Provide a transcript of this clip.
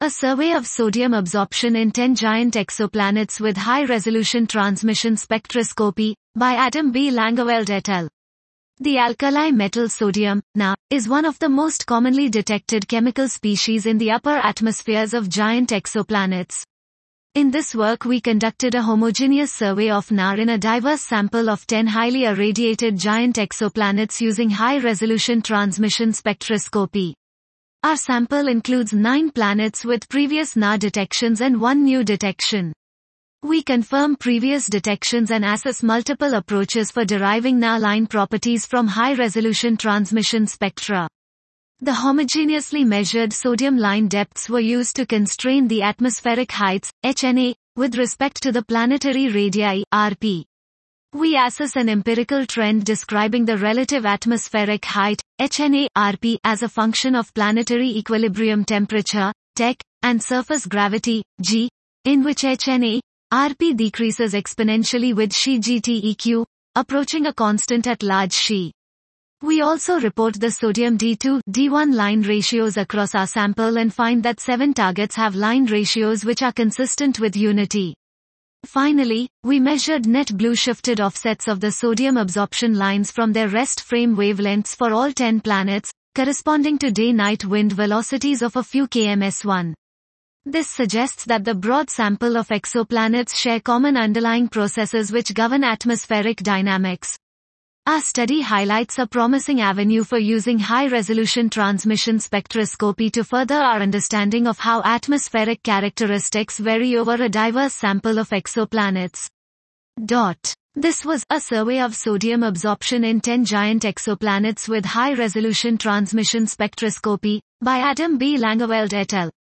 A survey of sodium absorption in 10 giant exoplanets with high-resolution transmission spectroscopy, by Adam B. Langeveld et al. The alkali metal sodium, Na, is one of the most commonly detected chemical species in the upper atmospheres of giant exoplanets. In this work we conducted a homogeneous survey of Na in a diverse sample of 10 highly irradiated giant exoplanets using high-resolution transmission spectroscopy. Our sample includes 9 planets with previous Na detections and 1 new detection. We confirm previous detections and assess multiple approaches for deriving Na line properties from high-resolution transmission spectra. The homogeneously measured sodium line depths were used to constrain the atmospheric heights, HNA, with respect to the planetary radii, RP. We assess an empirical trend describing the relative atmospheric height, HNA, RP, as a function of planetary equilibrium temperature, TEC, and surface gravity, G, in which HNA, RP decreases exponentially with Xi-GTEQ, approaching a constant at large Xi. We also report the sodium D2, D1 line ratios across our sample and find that 7 targets have line ratios which are consistent with unity. Finally, we measured net blue shifted offsets of the sodium absorption lines from their rest frame wavelengths for all 10 planets, corresponding to day-night wind velocities of a few kms/s. This suggests that the broad sample of exoplanets share common underlying processes which govern atmospheric dynamics. Our study highlights a promising avenue for using high-resolution transmission spectroscopy to further our understanding of how atmospheric characteristics vary over a diverse sample of exoplanets. This was a survey of sodium absorption in 10 giant exoplanets with high-resolution transmission spectroscopy, by Adam B. Langeveld et al.